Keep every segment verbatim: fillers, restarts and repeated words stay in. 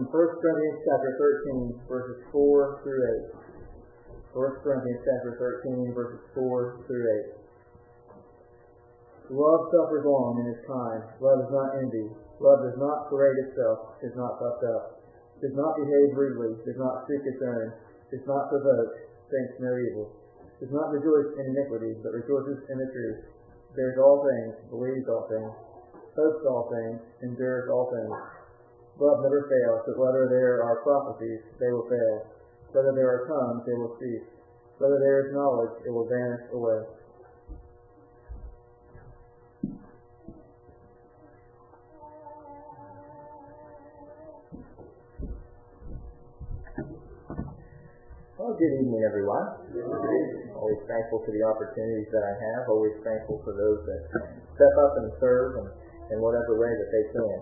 First Corinthians chapter thirteen, verses four through eight. First Corinthians chapter thirteen, verses four through eight. Love suffers long and is kind. Love is not envy. Love does not parade itself, is not puffed up, does not behave rudely, does not seek its own, does not provoke, thinks no evil, does not rejoice in iniquity, but rejoices in the truth, bears all things, believes all things, hopes all things, endures all things. Love never fails, but whether there are prophecies, they will fail. Whether there are tongues, they will cease. Whether there is knowledge, it will vanish away. Well, good evening, everyone. Always thankful for the opportunities that I have. Always thankful for those that step up and serve in, in whatever way that they can.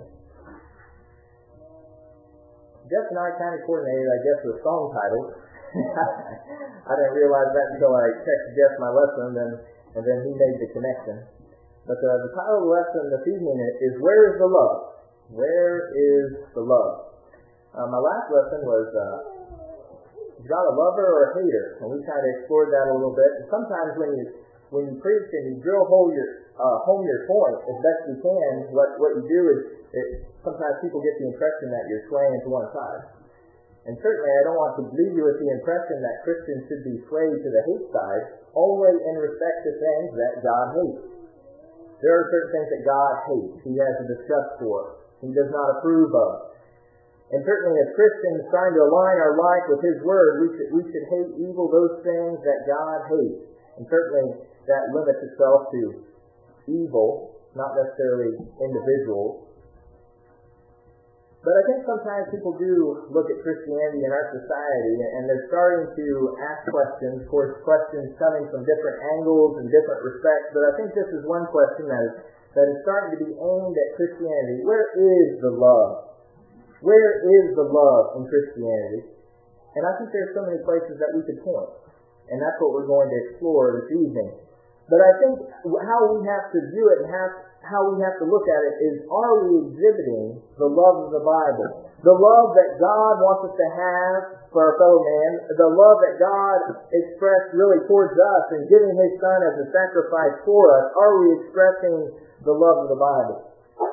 Jeff and I kind of coordinated, I guess, with song titles. I didn't realize that until I texted Jeff my lesson, and then, and then he made the connection. But uh, the title of the lesson this evening is Where is the Love? Where is the Love? Uh, my last lesson was... Uh, Is God a lover or a hater? And we kind of explored that a little bit. And sometimes when you when you preach and you drill home your uh, home your point as best you can, what what you do is it, sometimes people get the impression that you're swaying to one side. And certainly I don't want to leave you with the impression that Christians should be swayed to the hate side, only in respect to things that God hates. There are certain things that God hates. He has a disgust for. He does not approve of. And certainly as Christians trying to align our life with His Word, we should, we should hate evil, those things that God hates. And certainly that limits itself to evil, not necessarily individuals. But I think sometimes people do look at Christianity in our society and they're starting to ask questions, of course questions coming from different angles and different respects, but I think this is one question that is, that is starting to be aimed at Christianity. Where is the love? Where is the love in Christianity? And I think there's so many places that we could point. And that's what we're going to explore this evening. But I think how we have to view it and have, how we have to look at it is, are we exhibiting the love of the Bible? The love that God wants us to have for our fellow man, the love that God expressed really towards us in giving His Son as a sacrifice for us. Are we expressing the love of the Bible?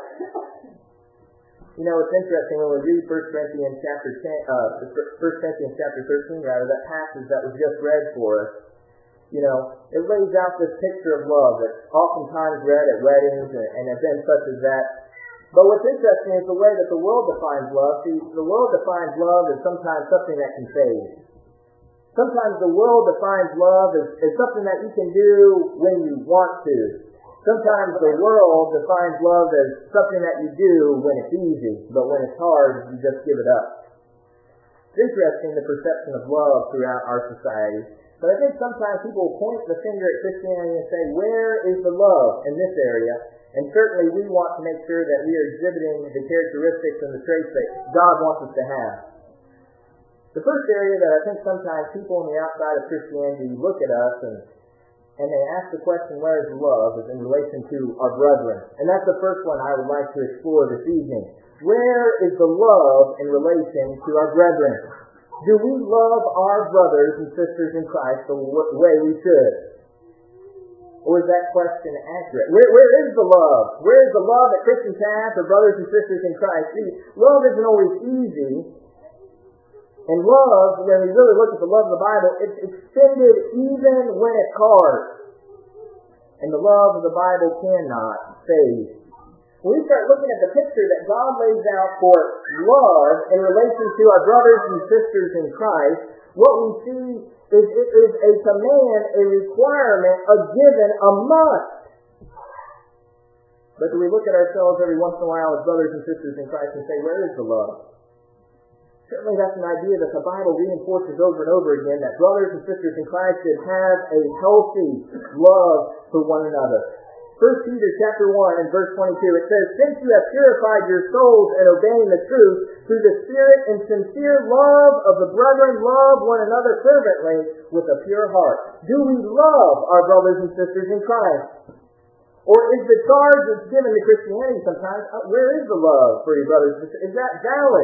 You know, it's interesting when we read First Corinthians chapter ten, uh, First Corinthians chapter thirteen, rather, that passage that was just read for us. You know, it lays out this picture of love that's oftentimes read at weddings and, and events such as that. But what's interesting is the way that the world defines love. See, the world defines love as sometimes something that can fade. Sometimes the world defines love as, as something that you can do when you want to. Sometimes the world defines love as something that you do when it's easy, but when it's hard, you just give it up. It's interesting, the perception of love throughout our society. But I think sometimes people point the finger at Christianity and say, where is the love in this area? And certainly we want to make sure that we are exhibiting the characteristics and the traits that God wants us to have. The first area that I think sometimes people on the outside of Christianity look at us and And they ask the question, where is love, is in relation to our brethren. And that's the first one I would like to explore this evening. Where is the love in relation to our brethren? Do we love our brothers and sisters in Christ the way we should? Or is that question accurate? Where, where is the love? Where is the love that Christians have for brothers and sisters in Christ? See, love isn't always easy. And love, when we really look at the love of the Bible, it's extended even when it's hard. And the love of the Bible cannot fade. When we start looking at the picture that God lays out for love in relation to our brothers and sisters in Christ, what we see is it is a command, a requirement, a given, a must. But do we look at ourselves every once in a while as brothers and sisters in Christ and say, where is the love? Certainly that's an idea that the Bible reinforces over and over again, that brothers and sisters in Christ should have a healthy love for one another. First Peter chapter one and verse twenty-two, it says, since you have purified your souls in obeying the truth, through the Spirit and sincere love of the brethren, love one another fervently with a pure heart. Do we love our brothers and sisters in Christ? Or is the charge that's given to Christianity sometimes, where is the love for your brothers and sisters? Is that valid?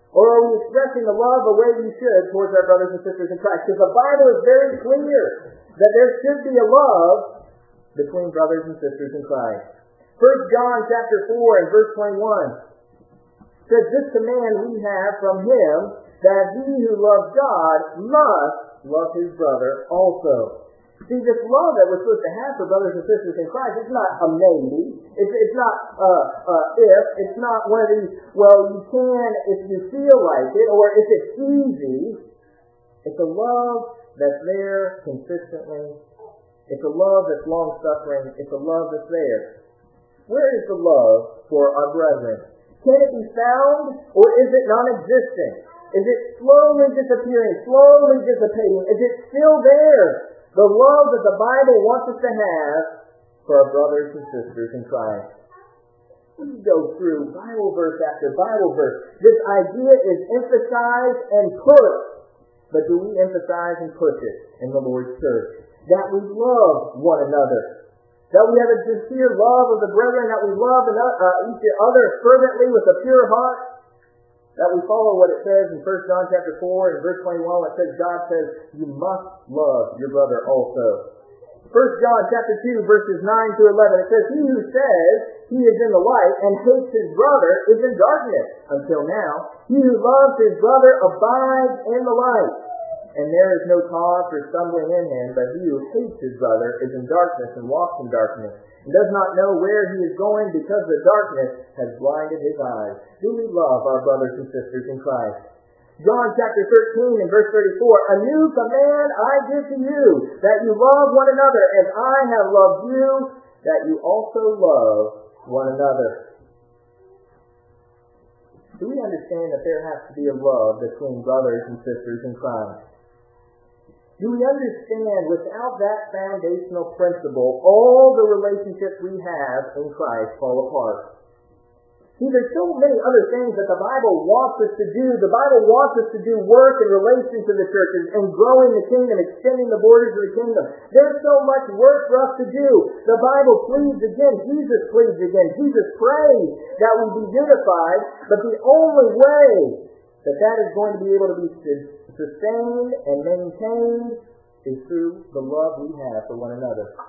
Or are we expressing the love the way we should towards our brothers and sisters in Christ? Because the Bible is very clear that there should be a love between brothers and sisters in Christ. First John chapter four and verse twenty-one says, "This command we have from him, that he who loves God must love his brother also." See, this love that we're supposed to have for brothers and sisters in Christ, it's not a maybe. It's, it's not uh, uh, if. It's not one of these, well, you can if you feel like it, or if it's easy. It's a love that's there consistently. It's a love that's long-suffering. It's a love that's there. Where is the love for our brethren? Can it be found, or is it non-existent? Is it slowly disappearing, slowly dissipating? Is it still there? The love that the Bible wants us to have for our brothers and sisters in Christ. We go through Bible verse after Bible verse. This idea is emphasized and pushed. But do we emphasize and push it in the Lord's church? That we love one another. That we have a sincere love of the brethren. That we love each other fervently with a pure heart. That we follow what it says in First John chapter four and verse twenty-one, where it says, God says, you must love your brother also. First John chapter two, verses nine to eleven, it says, he who says he is in the light and hates his brother is in darkness until now. He who loves his brother abides in the light, and there is no cause for stumbling in him, but he who hates his brother is in darkness and walks in darkness, and does not know where he is going because the darkness has blinded his eyes. Do we love our brothers and sisters in Christ? John chapter thirteen and verse thirty-four, a new command I give to you, that you love one another as I have loved you, that you also love one another. Do we understand that there has to be a love between brothers and sisters in Christ? Do we understand without that foundational principle, all the relationships we have in Christ fall apart? See, there's so many other things that the Bible wants us to do. The Bible wants us to do work in relation to the churches and growing the kingdom, extending the borders of the kingdom. There's so much work for us to do. The Bible pleads again. Jesus pleads again. Jesus prays that we be unified. But the only way that that is going to be able to be sustained and maintained is through the love we have for one another.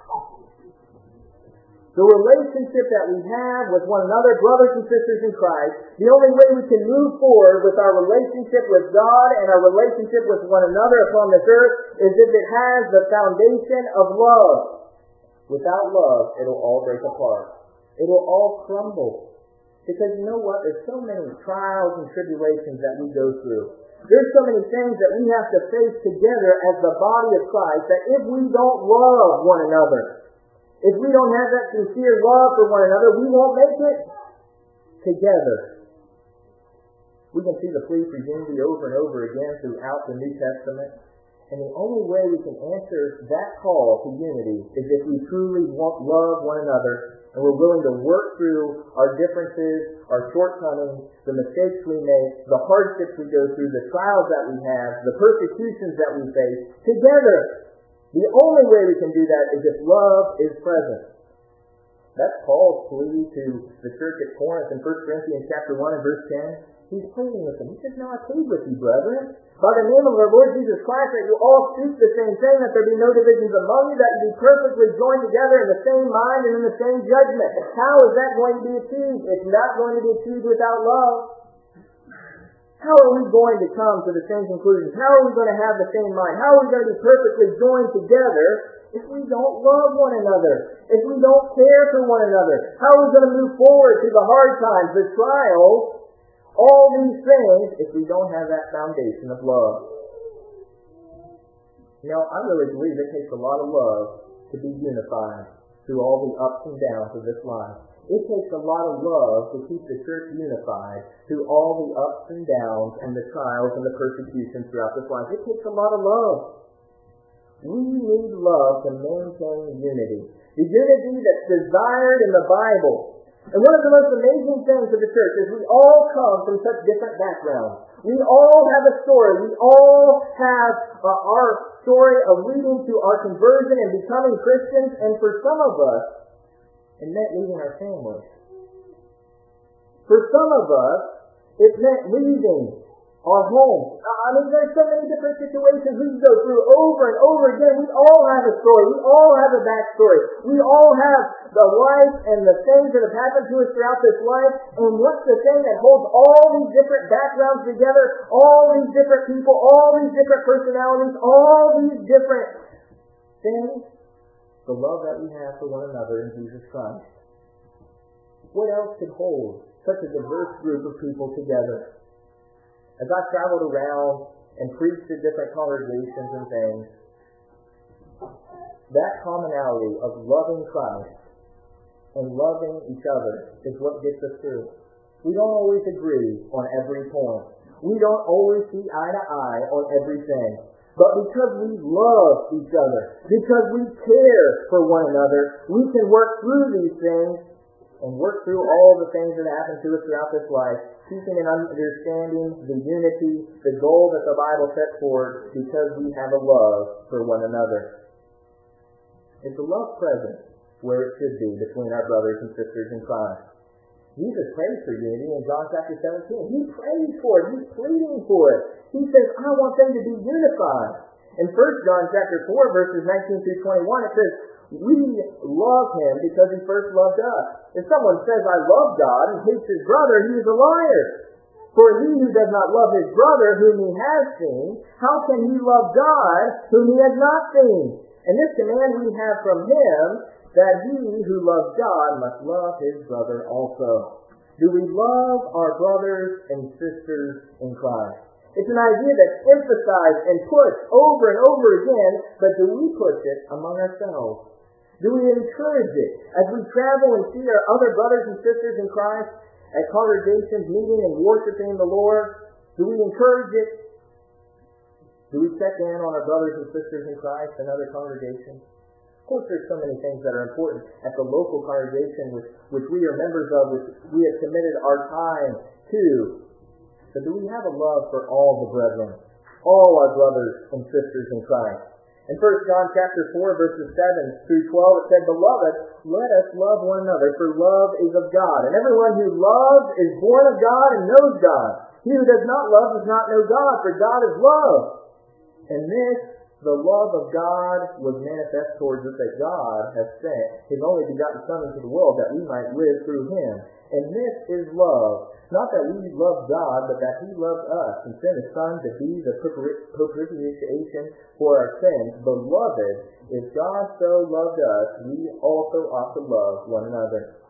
The relationship that we have with one another, brothers and sisters in Christ, the only way we can move forward with our relationship with God and our relationship with one another upon this earth is if it has the foundation of love. Without love, it'll all break apart. It'll all crumble. Because you know what? There's so many trials and tribulations that we go through. There's so many things that we have to face together as the body of Christ that if we don't love one another, if we don't have that sincere love for one another, we won't make it together. We can see the plea for unity over and over again throughout the New Testament. And the only way we can answer that call to unity is if we truly want, love one another, and we're willing to work through our differences, our shortcomings, the mistakes we make, the hardships we go through, the trials that we have, the persecutions that we face, together. The only way we can do that is if love is present. That's Paul's plea to the church at Corinth in First Corinthians chapter one and verse ten. He's pleading with them. He says, "No, I plead with you, brethren, by the name of our Lord Jesus Christ, that you all speak the same thing, that there be no divisions among you, that you be perfectly joined together in the same mind and in the same judgment." How is that going to be achieved? It's not going to be achieved without love. How are we going to come to the same conclusions? How are we going to have the same mind? How are we going to be perfectly joined together if we don't love one another? If we don't care for one another? How are we going to move forward through the hard times, the trials, all these things, if we don't have that foundation of love? You know, I really believe it takes a lot of love to be unified through all the ups and downs of this life. It takes a lot of love to keep the church unified through all the ups and downs and the trials and the persecutions throughout this life. It takes a lot of love. We need love to maintain unity. The unity that's desired in the Bible. And one of the most amazing things of the church is we all come from such different backgrounds. We all have a story. We all have uh, our story of leading to our conversion and becoming Christians. And for some of us, it meant leaving our families. For some of us, it meant leaving our home. I mean, there's so many different situations we can go through over and over again. We all have a story. We all have a backstory. We all have the life and the things that have happened to us throughout this life. And what's the thing that holds all these different backgrounds together? All these different people, all these different personalities, all these different things? The love that we have for one another in Jesus Christ. What else could hold such a diverse group of people together? As I traveled around and preached to different congregations and things, that commonality of loving Christ and loving each other is what gets us through. We don't always agree on every point. We don't always see eye to eye on everything. But because we love each other, because we care for one another, we can work through these things and work through all the things that happen to us throughout this life, keeping and understanding the unity, the goal that the Bible sets forward, because we have a love for one another. Is the love present where it should be between our brothers and sisters in Christ? Jesus prays for unity in John chapter seventeen. He prays for it. He's pleading for it. He says, I want them to be unified. In First John chapter four, verses nineteen through twenty-one, it says, we love Him because He first loved us. If someone says, I love God, and hates his brother, he is a liar. For he who does not love his brother whom he has seen, how can he love God whom he has not seen? And this command we have from Him, that he who loves God must love his brother also. Do we love our brothers and sisters in Christ? It's an idea that's emphasized and pushed over and over again, but do we push it among ourselves? Do we encourage it as we travel and see our other brothers and sisters in Christ at congregations meeting and worshiping the Lord? Do we encourage it? Do we check in on our brothers and sisters in Christ and other congregations? Of course, there's so many things that are important at the local congregation which, which we are members of, which we have committed our time to. But do we have a love for all the brethren, all our brothers and sisters in Christ? In First John chapter four, verses seven through twelve, it said, Beloved, let us love one another, for love is of God. And everyone who loves is born of God and knows God. He who does not love does not know God, for God is love. And this, the love of God, was manifest towards us, that God has sent His only begotten Son into the world, that we might live through Him. And this is love. Not that we love God, but that He loved us and sent His Son to be the propitiation for our sins. Beloved, if God so loved us, we also ought to love one another.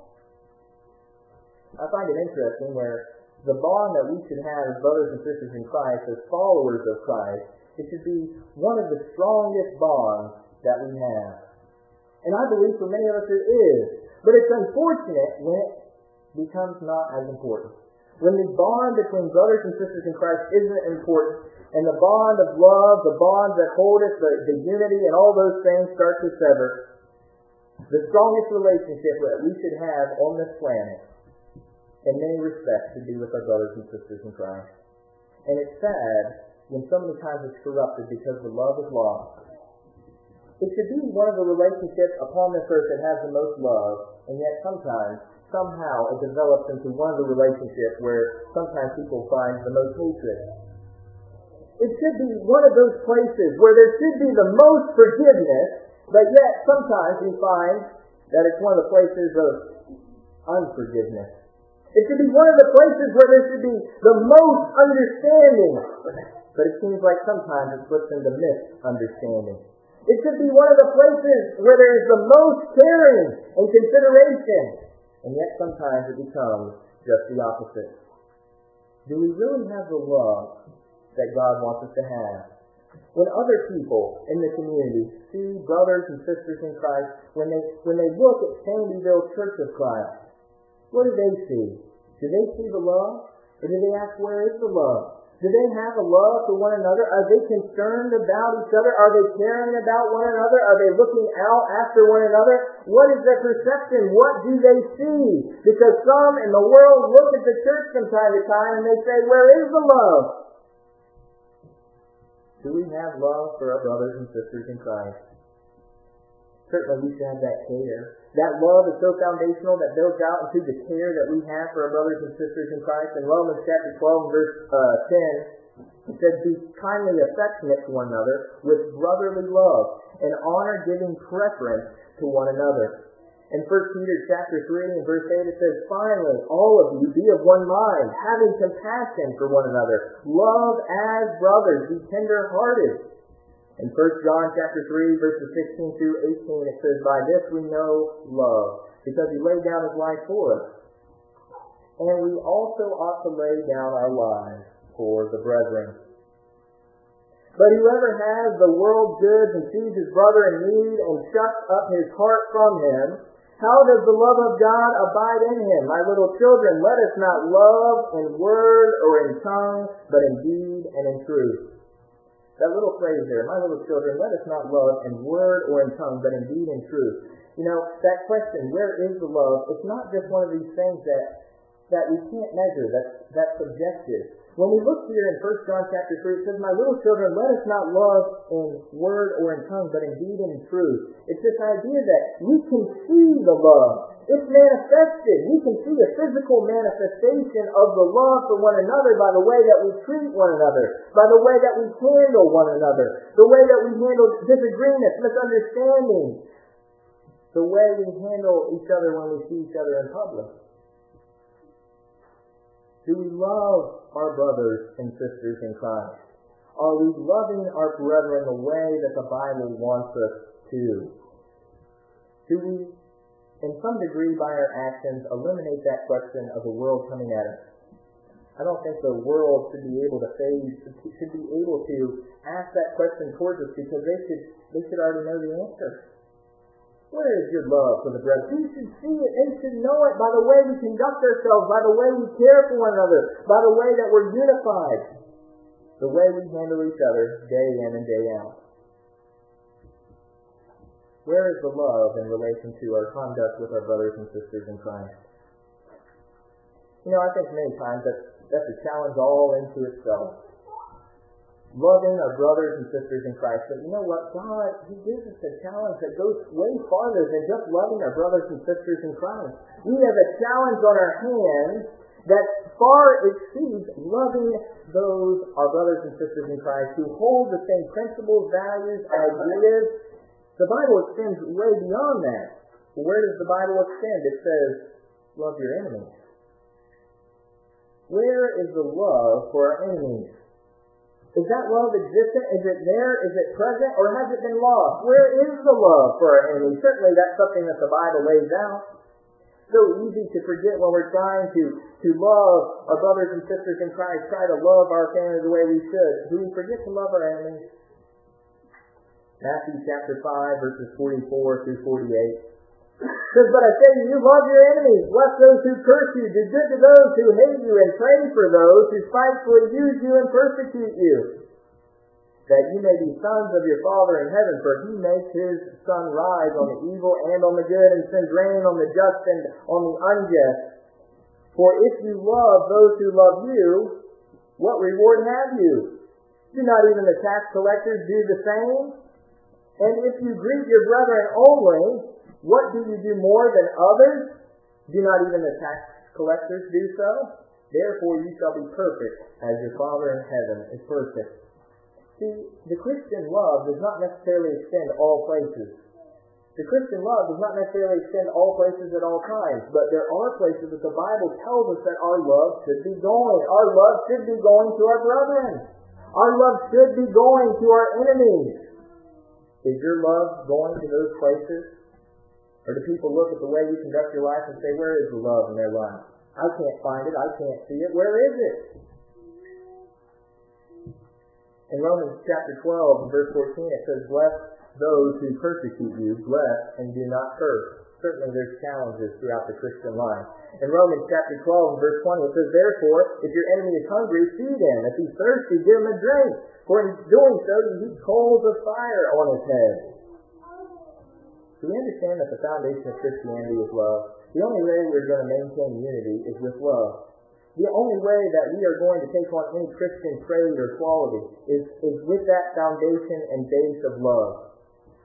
I find it interesting where the bond that we should have as brothers and sisters in Christ, as followers of Christ, it should be one of the strongest bonds that we have. And I believe for many of us it is. But it's unfortunate when it becomes not as important. When the bond between brothers and sisters in Christ isn't important, and the bond of love, the bond that holds us, the, the unity, and all those things start to sever, the strongest relationship that we should have on this planet, in many respects, should be with our brothers and sisters in Christ. And it's sad when so many times it's corrupted because the love is lost. It should be one of the relationships upon this earth that has the most love, and yet sometimes somehow it develops into one of the relationships where sometimes people find the most hatred. It should be one of those places where there should be the most forgiveness, but yet sometimes we find that it's one of the places of unforgiveness. It should be one of the places where there should be the most understanding, but it seems like sometimes it slips into misunderstanding. It should be one of the places where there is the most caring and consideration, and yet sometimes it becomes just the opposite. Do we really have the love that God wants us to have? When other people in the community see brothers and sisters in Christ, when they when they look at Sandyville Church of Christ, what do they see? Do they see the love? Or do they ask, where is the love? Do they have a love for one another? Are they concerned about each other? Are they caring about one another? Are they looking out after one another? What is their perception? What do they see? Because some in the world look at the church from time to time and they say, where is the love? Do we have love for our brothers and sisters in Christ? certainly we should have that care. That love is so foundational that builds out into the care that we have for our brothers and sisters in Christ. In Romans chapter twelve, verse uh, ten, it says, "Be kindly affectionate to one another with brotherly love, and honor, giving preference to one another." In First Peter chapter three and verse eight, it says, "Finally, all of you be of one mind, having compassion for one another. Love as brothers, be tender-hearted." In First John chapter three, verses sixteen through eighteen, it says, "By this we know love, because he laid down his life for us. And we also ought to lay down our lives for the brethren. But whoever has the world's goods and sees his brother in need and shuts up his heart from him, how does the love of God abide in him? My little children, let us not love in word or in tongue, but in deed and in truth." That little phrase there, "My little children, let us not love in word or in tongue, but in deed and truth." You know, that question, where is the love? It's not just one of these things that, that we can't measure, that's, that's subjective. When we look here in First John chapter three, it says, "My little children, let us not love in word or in tongue, but in deed and in truth." It's this idea that we can see the love. It's manifested. We can see a physical manifestation of the love for one another by the way that we treat one another, by the way that we handle one another, the way that we handle disagreements, misunderstandings, the way we handle each other when we see each other in public. Do we love our brothers and sisters in Christ? Are we loving our brethren the way that the Bible wants us to? Do we, in some degree by our actions, eliminate that question of the world coming at us? I don't think the world should be able to face, should be able to ask that question towards us, because they should, they should already know the answer. Where is your love for the brethren? You should see it. They should know it by the way we conduct ourselves, by the way we care for one another, by the way that we're unified, the way we handle each other day in and day out. Where is the love in relation to our conduct with our brothers and sisters in Christ? You know, I think many times that that's a challenge all into itself. Loving our brothers and sisters in Christ. But you know what? God, He gives us a challenge that goes way farther than just loving our brothers and sisters in Christ. We have a challenge on our hands that far exceeds loving those, our brothers and sisters in Christ, who hold the same principles, values, ideas. The Bible extends way beyond that. Where does the Bible extend? It says, love your enemies. Where is the love for our enemies? Is that love existent? Is it there? Is it present? Or has it been lost? Where is the love for our enemies? Certainly that's something that the Bible lays out. So easy to forget when we're trying to, to love our brothers and sisters in Christ, try to love our family the way we should. Do we forget to love our enemies? Matthew chapter five, verses forty-four through forty-eight. It says, "But I say to you, love your enemies, bless those who curse you, do good to those who hate you, and pray for those who spitefully use you and persecute you, that you may be sons of your Father in heaven, for He makes His sun rise on the evil and on the good, and sends rain on the just and on the unjust. For if you love those who love you, what reward have you? Do not even the tax collectors do the same? And if you greet your brethren only, what do you do more than others? Do not even the tax collectors do so? Therefore you shall be perfect, as your Father in heaven is perfect." See, the Christian love does not necessarily extend all places. The Christian love does not necessarily extend all places at all times, but there are places that the Bible tells us that our love should be going. Our love should be going to our brethren. Our love should be going to our enemies. Is your love going to those places? Or do people look at the way you conduct your life and say, where is the love in their life? I can't find it. I can't see it. Where is it? In Romans chapter twelve, verse fourteen, it says, "Bless those who persecute you, bless and do not curse." Certainly there's challenges throughout the Christian life. In Romans chapter twelve, verse twenty, it says, "Therefore, if your enemy is hungry, feed him. If he's thirsty, give him a drink. For in doing so, you heap coals of fire on his head." Do we understand that the foundation of Christianity is love? The only way we're going to maintain unity is with love. The only way that we are going to take on any Christian trait or quality is, is with that foundation and base of love.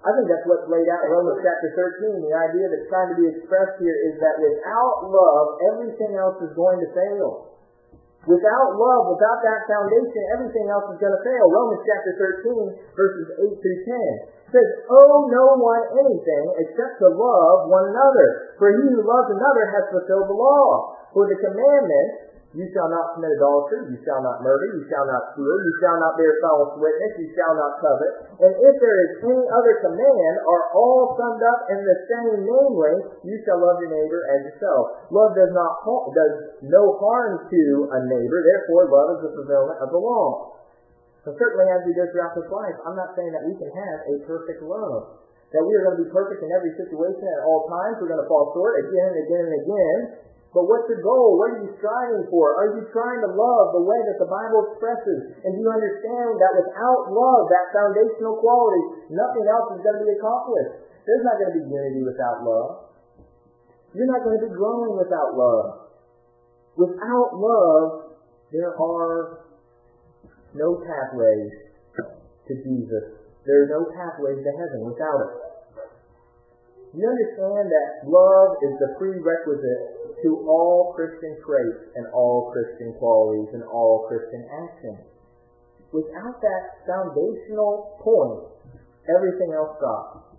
I think that's what's laid out in Romans chapter thirteen. The idea that's trying to be expressed here is that without love, everything else is going to fail. Without love, without that foundation, everything else is going to fail. Romans chapter thirteen, verses eight through ten. Says, owe no one anything except to love one another. For he who loves another has fulfilled the law. For the commandment, you shall not commit adultery, you shall not murder, you shall not steal, you shall not bear false witness, you shall not covet. And if there is any other command, are all summed up in the same, namely, you shall love your neighbor as yourself. Love does not does no harm to a neighbor, therefore love is the fulfillment of the law. So certainly as we go throughout this life, I'm not saying that we can have a perfect love. That we are going to be perfect in every situation at all times. We're going to fall short again and again and again. But what's your goal? What are you striving for? Are you trying to love the way that the Bible expresses? And do you understand that without love, that foundational quality, nothing else is going to be accomplished? There's not going to be unity without love. You're not going to be growing without love. Without love, there are no pathways to Jesus. There are no pathways to heaven without it. You understand that love is the prerequisite to all Christian traits and all Christian qualities and all Christian actions. Without that foundational point, everything else stops.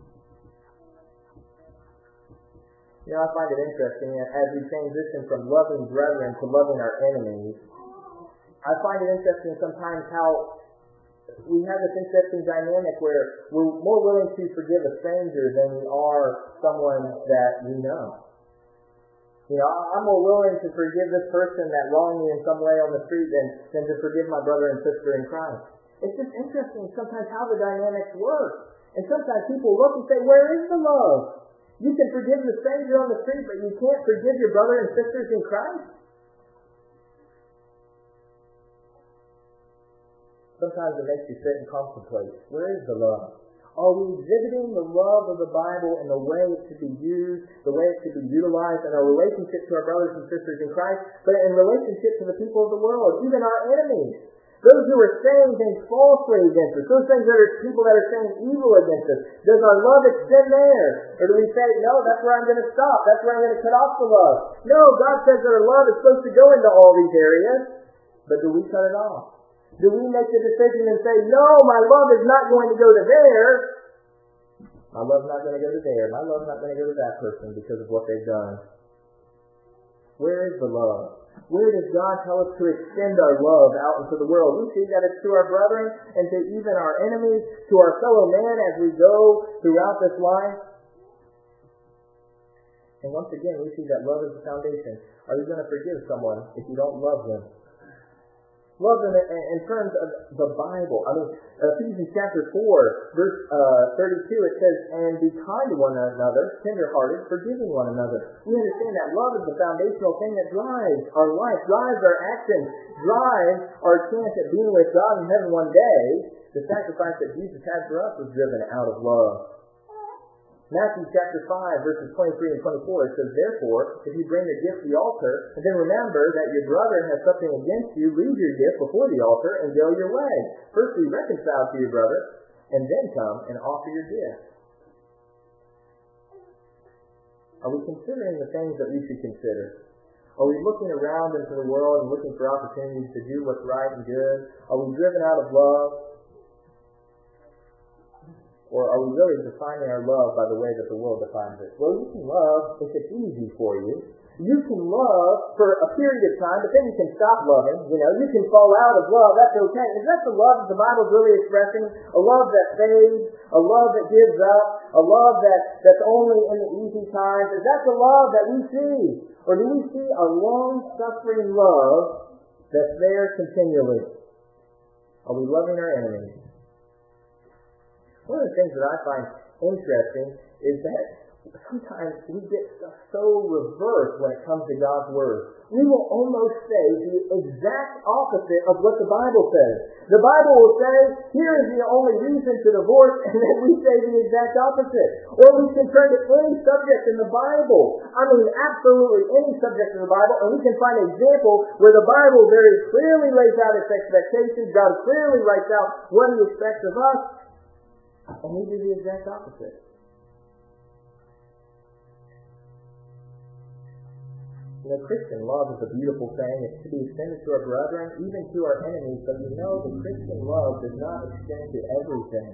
You know, I find it interesting that as we transition from loving brethren to loving our enemies, I find it interesting sometimes how we have this interesting dynamic where we're more willing to forgive a stranger than we are someone that we know. You know, I'm more willing to forgive this person that wronged me in some way on the street than, than to forgive my brother and sister in Christ. It's just interesting sometimes how the dynamics work. And sometimes people look and say, where is the love? You can forgive the stranger on the street, but you can't forgive your brother and sisters in Christ? Sometimes it makes you sit and contemplate. Where is the love? Are we exhibiting the love of the Bible in the way it should be used, the way it should be utilized in our relationship to our brothers and sisters in Christ, but in relationship to the people of the world, even our enemies? Those who are saying things falsely against us, those things that are people that are saying evil against us, does our love extend there? Or do we say, no, that's where I'm going to stop, that's where I'm going to cut off the love? No, God says that our love is supposed to go into all these areas, but do we cut it off? Do we make the decision and say, no, my love is not going to go to there. My love's not going to go to there. My love's not going to go to that person because of what they've done. Where is the love? Where does God tell us to extend our love out into the world? We see that it's to our brethren and to even our enemies, to our fellow man as we go throughout this life. And once again, we see that love is the foundation. Are you going to forgive someone if you don't love them? Love them in terms of the Bible. I mean, Ephesians chapter four, verse uh, thirty-two, it says, and be kind to one another, tender-hearted, forgiving one another. We understand that love is the foundational thing that drives our life, drives our actions, drives our chance at being with God in heaven one day. The sacrifice that Jesus had for us was driven out of love. Matthew chapter five, verses twenty-three and twenty-four, it says, therefore, if you bring your gift to the altar, and then remember that your brother has something against you, leave your gift before the altar and go your way. First be reconciled to your brother, and then come and offer your gift. Are we considering the things that we should consider? Are we looking around into the world and looking for opportunities to do what's right and good? Are we driven out of love? Or are we really defining our love by the way that the world defines it? Well, you can love if it's easy for you. You can love for a period of time, but then you can stop loving. You know, you can fall out of love. That's okay. Is that the love that the Bible's really expressing? A love that fades, a love that gives up, a love that, that's only in the easy times. Is that the love that we see? Or do we see a long-suffering love that's there continually? Are we loving our enemies? One of the things that I find interesting is that sometimes we get stuff so reversed when it comes to God's Word. We will almost say the exact opposite of what the Bible says. The Bible will say, here is the only reason to divorce, and then we say the exact opposite. Or we can turn to any subject in the Bible. I mean, absolutely any subject in the Bible, and we can find an example where the Bible very clearly lays out its expectations. God clearly writes out what He expects of us. And we do the exact opposite. You know, Christian love is a beautiful thing. It's to be extended to our brethren, even to our enemies. But you know, the Christian love does not extend to everything.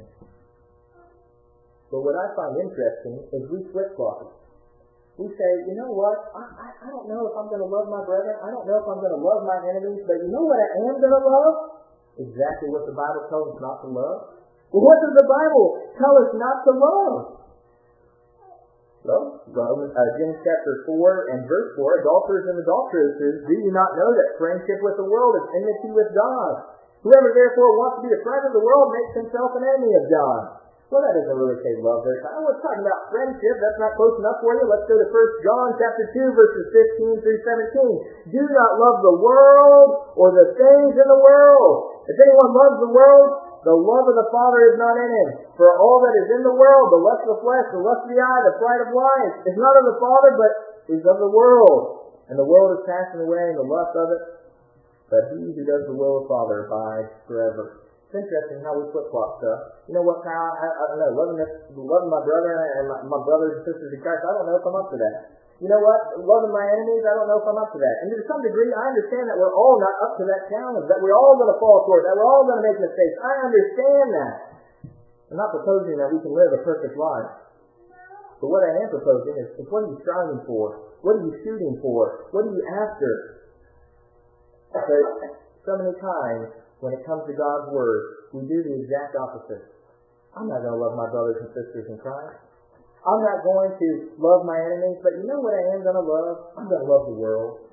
But what I find interesting is we flip-flop. We say, you know what, I, I, I don't know if I'm going to love my brethren. I don't know if I'm going to love my enemies. But you know what I am going to love? Exactly what the Bible tells us not to love. Well, what does the Bible tell us not to love? Well, Romans, uh, James chapter four and verse four, adulterers and adulteresses, do you not know that friendship with the world is enmity with God? Whoever therefore wants to be a friend of the world makes himself an enemy of God. Well, that doesn't really say love there. I was talking about friendship. That's not close enough for you. Let's go to First John chapter two, verses fifteen through seventeen. Do not love the world or the things in the world. If anyone loves the world, the love of the Father is not in him. For all that is in the world, the lust of the flesh, the lust of the eye, the pride of life, is not of the Father, but is of the world. And the world is passing away, and the lust of it. But he who does the will of the Father abides forever. It's interesting how we flip-flop stuff. You know what, Kyle? I, I don't know. Loving, this, loving my brother and my, my brothers and sisters in Christ, I don't know if I'm up to that. You know what? Loving my enemies, I don't know if I'm up to that. And to some degree, I understand that we're all not up to that challenge, that we're all going to fall short, that we're all going to make mistakes. I understand that. I'm not proposing that we can live a perfect life. But what I am proposing is, is what are you striving for? What are you shooting for? What are you after? Because so many times, when it comes to God's Word, we do the exact opposite. I'm not going to love my brothers and sisters in Christ. I'm not going to love my enemies, but you know what I am going to love? I'm going to love the world.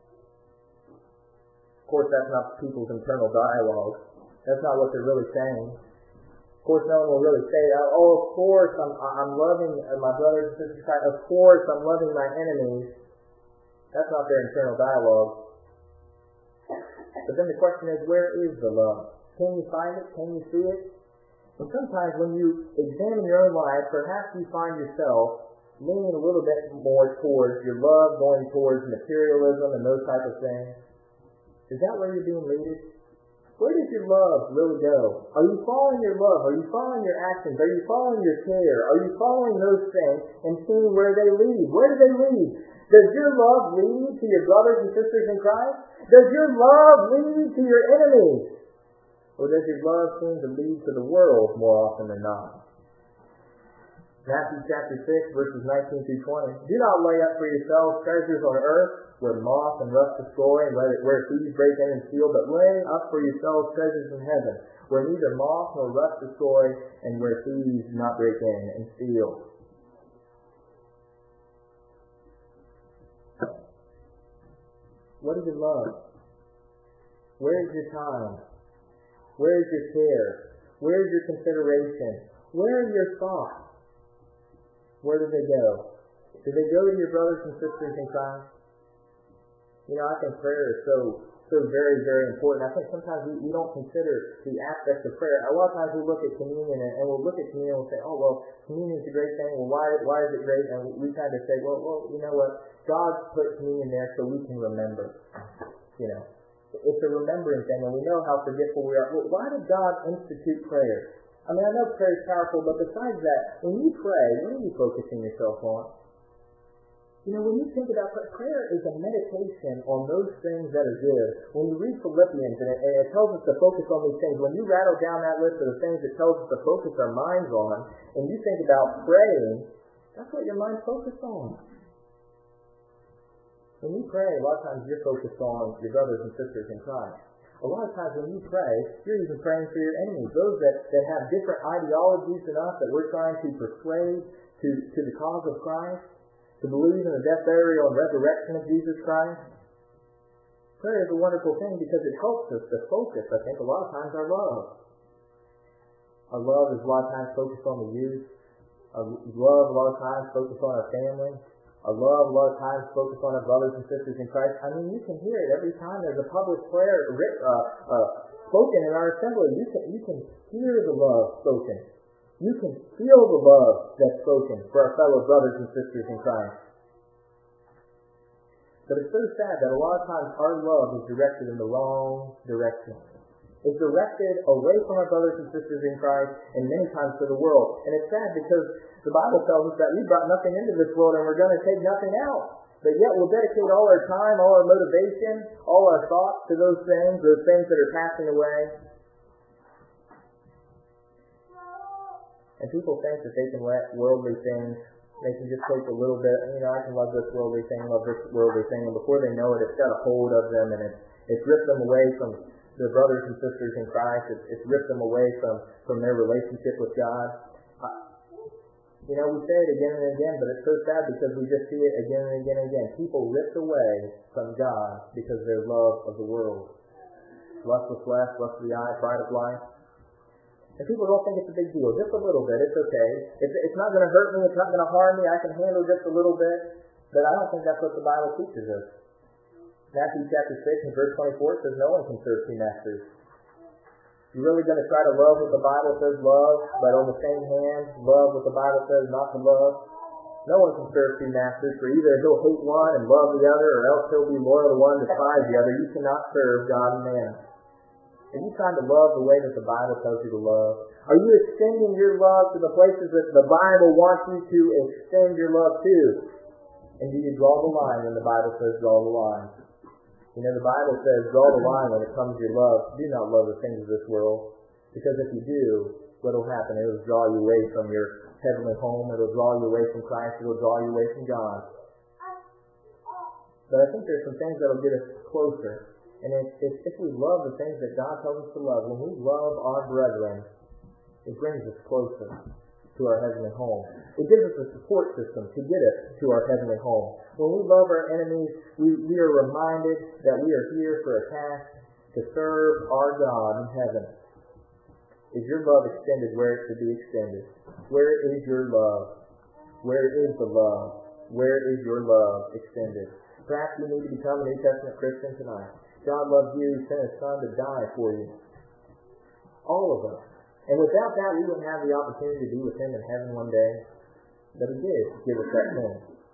Of course, that's not people's internal dialogue. That's not what they're really saying. Of course, no one will really say, oh, of course, I'm, I'm loving my brothers and sisters in Christ. Of course, I'm loving my enemies. That's not their internal dialogue. But then the question is, where is the love? Can you find it? Can you see it? And sometimes when you examine your own life, perhaps you find yourself leaning a little bit more towards your love, going towards materialism and those type of things. Is that where you're being leaded? Where does your love really go? Are you following your love? Are you following your actions? Are you following your care? Are you following those things and seeing where they lead? Where do they lead? Does your love lead to your brothers and sisters in Christ? Does your love lead to your enemies? Or does your love seem to lead to the world more often than not? Matthew chapter six, verses nineteen through twenty. Do not lay up for yourselves treasures on earth, where moth and rust destroy, and where thieves break in and steal, but lay up for yourselves treasures in heaven, where neither moth nor rust destroy, and where thieves do not break in and steal. What is your love? Where is your time? Where is your care? Where is your consideration? Where are your thoughts? Where do they go? Do they go to your brothers and sisters in Christ? You know, I think prayer is so so very, very important. I think sometimes we, we don't consider the aspects of prayer. A lot of times we look at communion and, and we'll look at communion and we'll say, oh, well, communion is a great thing. Well, why, why is it great? And we kind of say, well, well, you know what? God put communion there so we can remember. You know. It's a remembering thing, and we know how forgetful we are. Well, why did God institute prayer? I mean, I know prayer is powerful, but besides that, when you pray, what are you focusing yourself on? You know, when you think about prayer, prayer is a meditation on those things that are good. When you read Philippians, and it, and it tells us to focus on these things, when you rattle down that list of the things it tells us to focus our minds on, and you think about praying, that's what your mind's focused on. When you pray, a lot of times you're focused on your brothers and sisters in Christ. A lot of times when you pray, you're even praying for your enemies, those that, that have different ideologies than us that we're trying to persuade to, to the cause of Christ, to believe in the death, burial, and resurrection of Jesus Christ. Prayer is a wonderful thing because it helps us to focus, I think, a lot of times our love. Our love is a lot of times focused on the youth. Our love a lot of times focused on our family. Our love, a lot of times, focused on our brothers and sisters in Christ. I mean, you can hear it every time there's a public prayer uh, uh, spoken in our assembly. You can, you can hear the love spoken. You can feel the love that's spoken for our fellow brothers and sisters in Christ. But it's so sad that a lot of times our love is directed in the wrong direction. is directed away from our brothers and sisters in Christ and many times to the world. And it's sad because the Bible tells us that we brought nothing into this world and we're going to take nothing out. But yet we'll dedicate all our time, all our motivation, all our thoughts to those things, those things that are passing away. And people think that they can let worldly things, they can just take a little bit, you know, I can love this worldly thing, love this worldly thing, and before they know it, it's got a hold of them, and it's, it's ripped them away from their brothers and sisters in Christ. It's, it's ripped them away from, from their relationship with God. Uh, you know, we say it again and again, but it's so sad because we just see it again and again and again. People ripped away from God because of their love of the world. Lust of flesh, lust of the eye, pride of life. And people don't think it's a big deal. Just a little bit. It's okay. It's, it's not going to hurt me. It's not going to harm me. I can handle just a little bit. But I don't think that's what the Bible teaches us. Matthew chapter six and verse twenty-four says no one can serve two masters. You're really going to try to love what the Bible says love, but on the same hand, love what the Bible says not to love? No one can serve two masters, for either he'll hate one and love the other, or else he'll be loyal to one and despise the other. You cannot serve God and man. Are you trying to love the way that the Bible tells you to love? Are you extending your love to the places that the Bible wants you to extend your love to? And do you draw the line when the Bible says draw the line? You know, the Bible says draw the line when it comes to your love. Do not love the things of this world. Because if you do, what will happen? It will draw you away from your heavenly home. It will draw you away from Christ. It will draw you away from God. But I think there's some things that will get us closer. And if, if, if we love the things that God tells us to love, when we love our brethren, it brings us closer to our heavenly home. It gives us a support system to get us to our heavenly home. When we love our enemies, we, we are reminded that we are here for a task to serve our God in heaven. Is your love extended where it should be extended? Where is your love? Where is the love? Where is your love extended? Perhaps you need to become a New Testament Christian tonight. God loves you. He sent His Son to die for you. All of us. And without that, we wouldn't have the opportunity to be with Him in heaven one day. But He did give us that thing.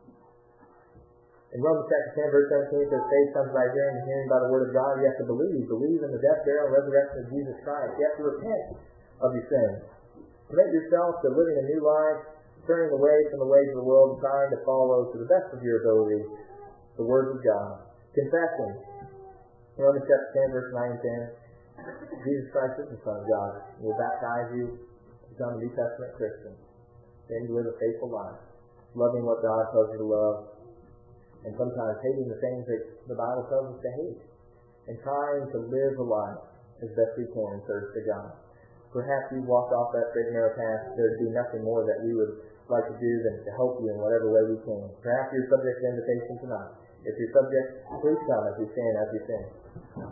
In Romans chapter ten, verse seventeen, it says, faith comes by hearing, and hearing by the word of God. You have to believe. Believe in the death, burial, and resurrection of Jesus Christ. You have to repent of your sins. Commit yourself to living a new life, turning away from the ways of the world, and trying to follow, to the best of your ability, the words of God. Confessing. Romans chapter ten, verse nine and ten. Jesus Christ is the Son of God. He will baptize you to become a New Testament Christian. Then you live a faithful life, loving what God tells you to love, and sometimes hating the things that the Bible tells us to hate, and trying to live a life as best we can in service to God. Perhaps you've walked off that straight and narrow path. There'd be nothing more that we would like to do than to help you in whatever way we can. Perhaps you're subject to invitation tonight. If you're subject, please come as we stand, as we sing.